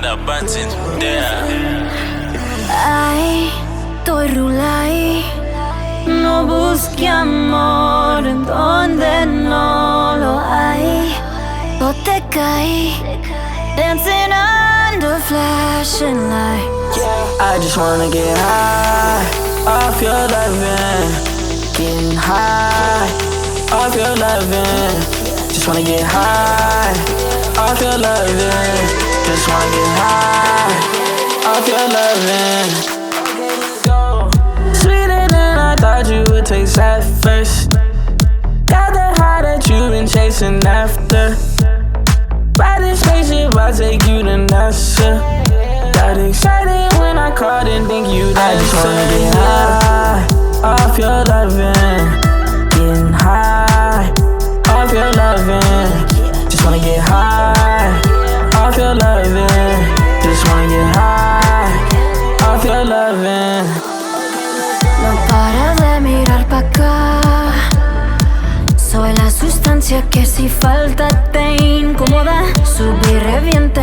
Abundant, yeah. Ay, estoy rulay. No busque amor en donde no lo hay. O te caí, dancing under flashing light. I just wanna get high off your loving, getting high off your loving. Just wanna get high off your loving. Just wanna get high off your loving. Sweeter than I thought you would taste at first. Got the high that you've been chasing after. Ride this spaceship, I'll take you to NASA. Got excited when I called and think you'd answer. I just wanna get high off your loving, getting high off your loving. Just wanna get high off your loving. Just wanna get high off your loving. No paras de mirar pa' acá. Soy la sustancia que si falta te incomoda. Sube y revienta